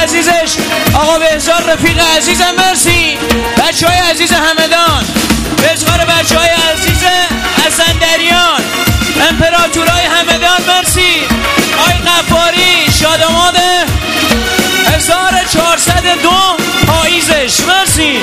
عزیزش آقا بهزاد رفیق عزیزم مرسی. بچه های عزیز همدان، به اجبار بچه های عزیز اسندریان، امپراتورای همدان مرسی. آی غفاری شاداماد 1402 پاییزش مرسی.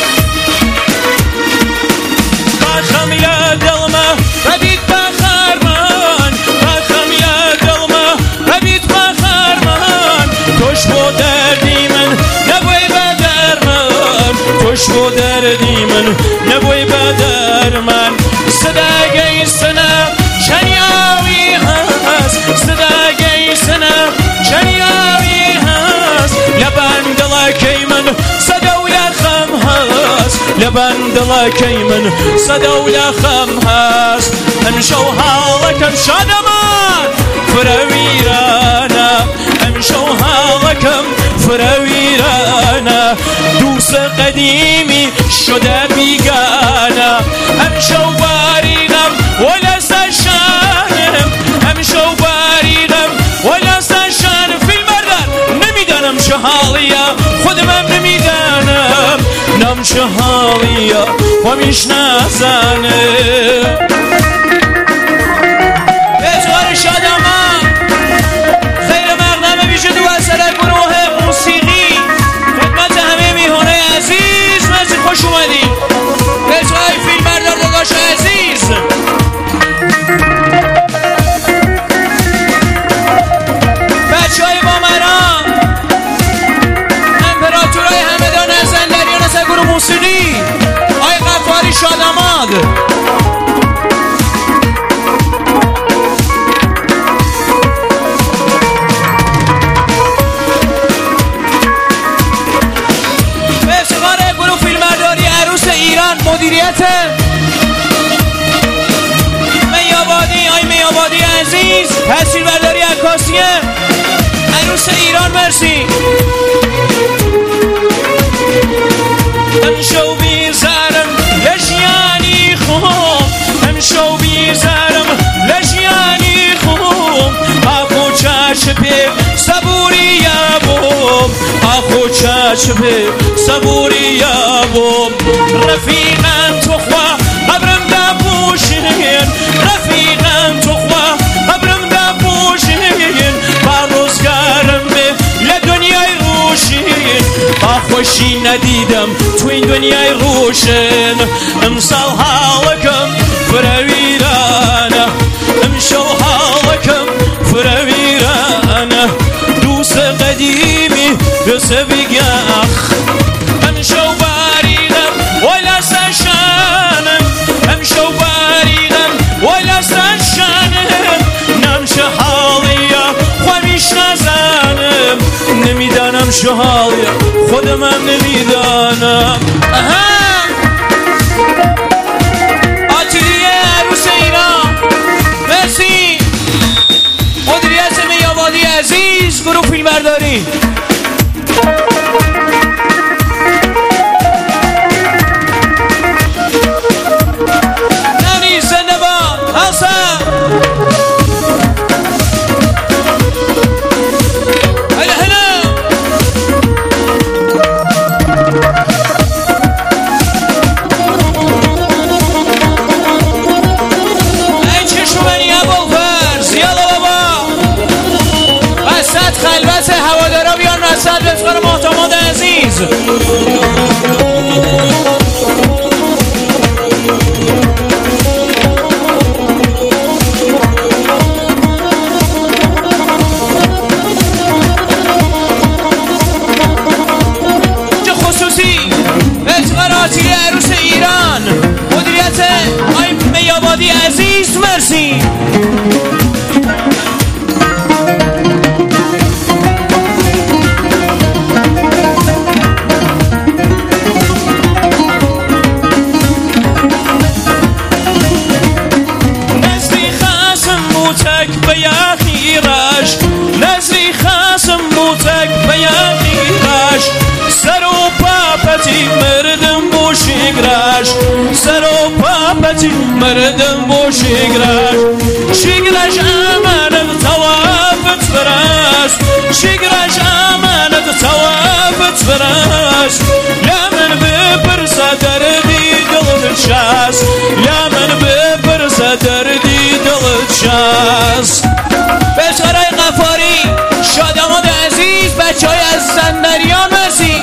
بخم یا دلما بدید بخر من، بخم یا دلما بدید بخر من، توش بو دردی من نبوی بدر من، توش بو دردی من نبوی بدر من. صدای سنه شنیاوی هست، صدای سنه شنیاوی هست، لبند لکی من صدو لخم هست، لبند لکی من صدو لخم هست. امشو حالکم شادمان فرویرانه، امشو حالکم فرویرانه، دوست قدیمی شده بیگانه. امشو باریدم ولا سشانم، امشو باریدم ولا سشانم. فیلم بردار نمیدانم چه حالیا، خودم نمیدانم نم چه حالیا و میش نزنم. اجوار شادمان خیر مقدم ویژه دو اثر گروه موسیقی خدمت همه میهنه عزیز، مرسی خوش اومدید. اجوای فیلم بردار داداش عزیز. بچه های بامران، امپراتورای همدان اسندریان از گروه موسیقی، آی غفاری شاداماد. به افتخار گروه فیلم برداری عروس ایران، مدیریت میابادی، آی میابادی عزیز، تصویر برداری عکاسیه عروس ایران مرسی. امشو بیزارم لجیانی خوب، امشو بیزارم لجیانی خوب، آخو چشپه صبوری یابم، آخو چشپه صبوری یابم. رفیقم تو خواه قبرم دبوشین، رفیقم تو خواه قبرم دبوشین، با روزگارم به لدنیای روشین، با خوشی ندیدم تو این دنیای روشن. امسال حالکم فرویرانه، امشو حالکم فرویرانه، دوست قدیمی دوست بیگاخ. امشو باریدم ولا سشانم، امشو باریدم ولا سشانم، نمشه حالیا خوامیش نزنم، نمیدانم چه حالیا خودم نمیدانم. آتیلیه عروس ایران مرسی. مدیریت میابادی عزیز، گروه فیلم برداری. نمی زنده باد حسن هلا هلا. این چشمانی ابوالفرز یالا بابا، وسط خلوت هوادارا بیان وسط به افتخار محتمد عزیز. خصوصی به افتخار آتیلی عروس ایران، مدیریت آی میابادی عزیز مرسی. نزدی خاسم موتک به یخیرش، نزدی خاسم موتک به یخیرش، سر و پاپتی مردم بو شیگرش، سر و پاپتی مردم بو شیگرش، شیگرش امانت توافت فرست، شیگرش امانت توافت برس لمن بپرس دردی دلت شست لمن بپرس دردی دلت شست بسرای غفاری شاداماد عزیز بچه های از زندریان مرسی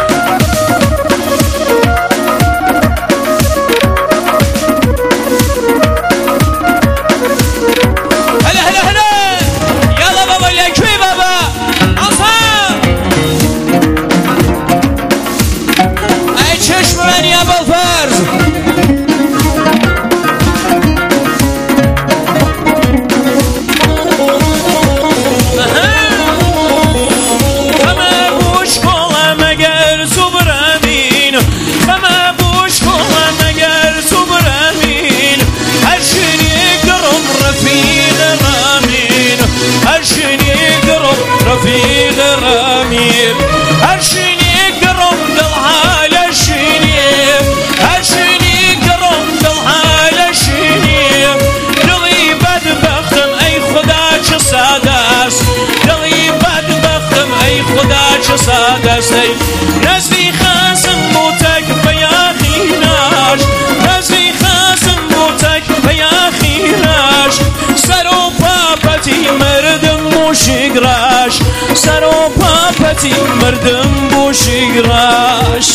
رفيق رامين هرشيني قرم دلها لشيني هرشيني قرم دلها لشيني دلي بدبختم اي خدا صادس دلي بدبختم اي خدا صادس نزدي خاسم موتك بيا خيناش نزدي خاسم موتك بيا خيناش سرو بابتي مردم موشيقراش سرو پاپتی مردم بوشیگراش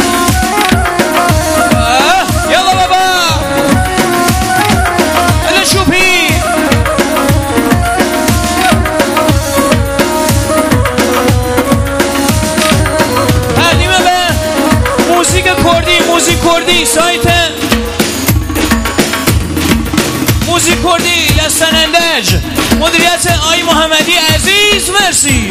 یالا بابا اله شوپی تقدیمه به موزیک کردی سایت موزیک کردی لسنندج مدیریت آی محمدی عزیز مرسی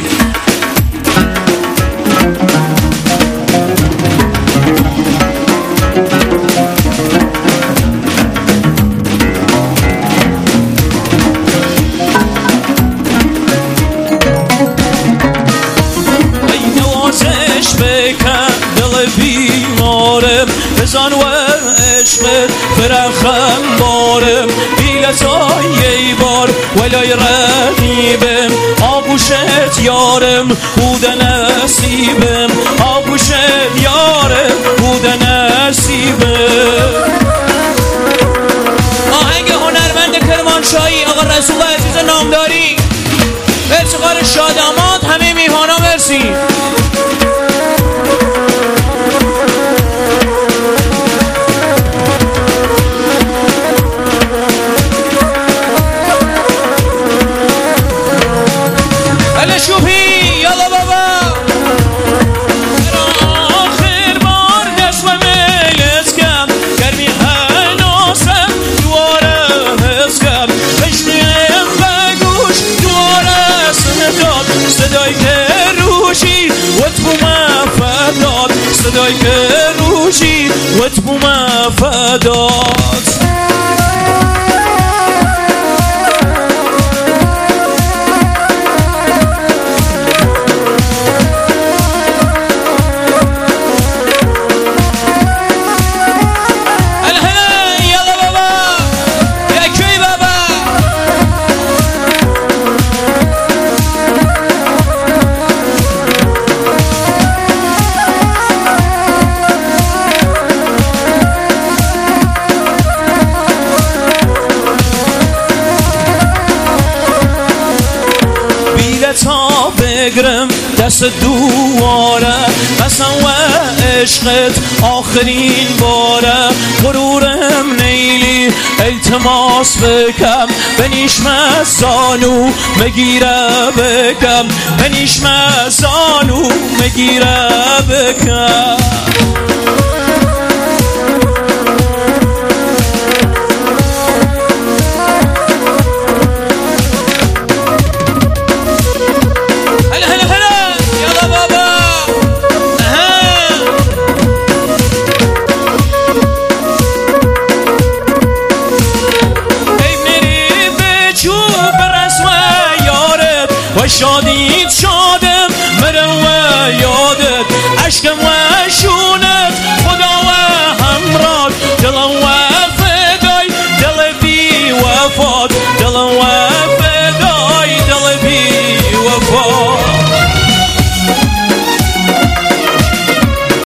ای نوازش بکن دل بیمارم بزن و عشقت فرخم بارم بیلتای بار ولای رقیبم آبوشت یارم بود نصیبم آبوشت یارم بود نصیبم آهنگ هنرمند کرمانشاهی آقا رسول عزیز نامداری به افتخار شاداماد همه میهمانا مرسی صدای که روشی و تو مفادات تا بگرم دست دواره قسم و عشقت آخرین باره غرورم نیلی التماس بکم بنیش مزانو مگیره بکم بنیش مزانو مگیره بکم شادیت شادم مرم و